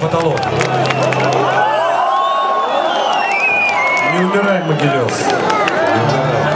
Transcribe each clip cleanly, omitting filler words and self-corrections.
потолок. Не умирай, Могилев. Не умирай.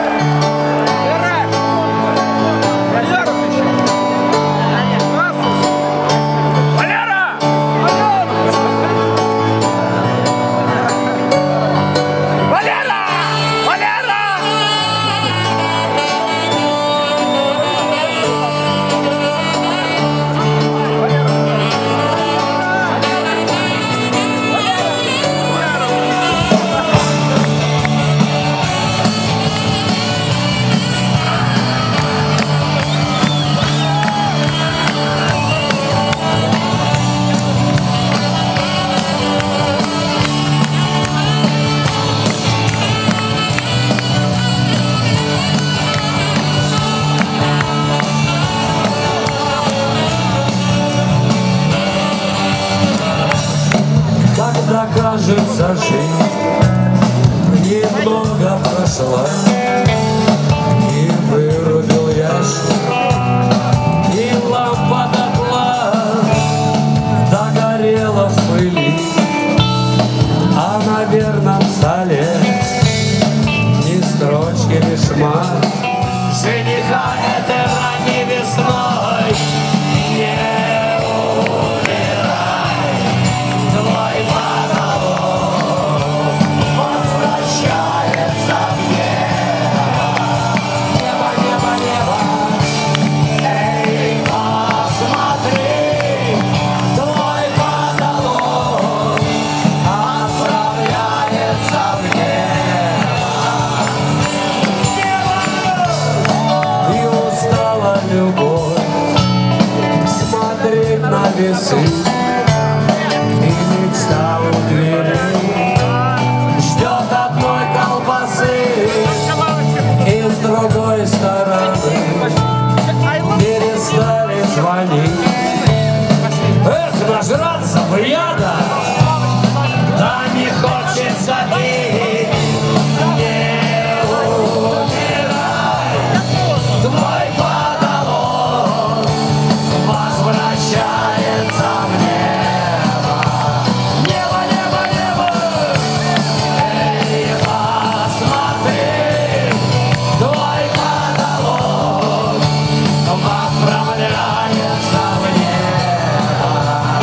Кажется, жизнь немного прошла, и вырубил ящик, и лампа дотла догорела в пыли, а на верном столе ни строчки, ни шма жениха этой ранней весной. Весы, и мечта у двери ждет одной колбасы, и с другой стороны перестали звонить. Эх, нажраться бы яда, да не хочется пить. Не умирай, твой потолок возвращается в небо. Небо, небо, небо. Эй, посмотри, твой потолок отправляется в небо.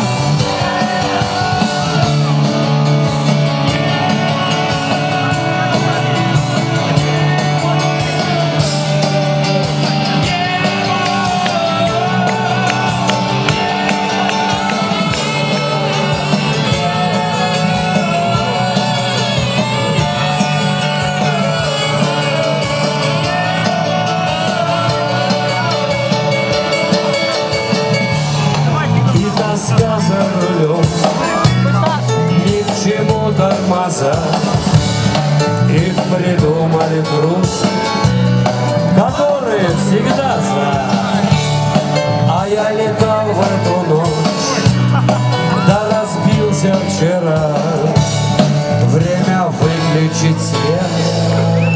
Тоска за рулем, ни к чему тормоза. Их придумали груз, которые всегда за. А я летал в эту ночь, да разбился вчера. Время выключить свет.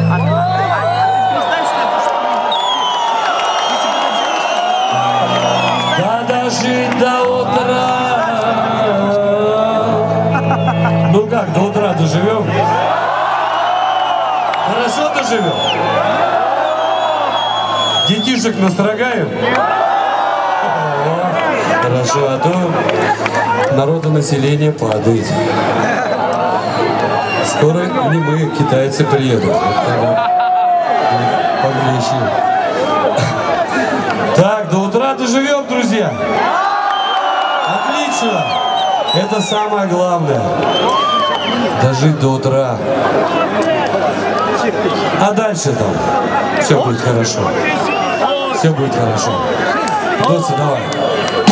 Да дожить до утра. Ну как, до утра доживем? Хорошо доживем? Детишек настрогаем? Хорошо, а то народонаселение падает. Скоро не мы, китайцы приедут. Погрещи. Так, до утра доживем, друзья. Отлично. Это самое главное. Дожить до утра. А дальше там все будет хорошо. Все будет хорошо. Доця, давай.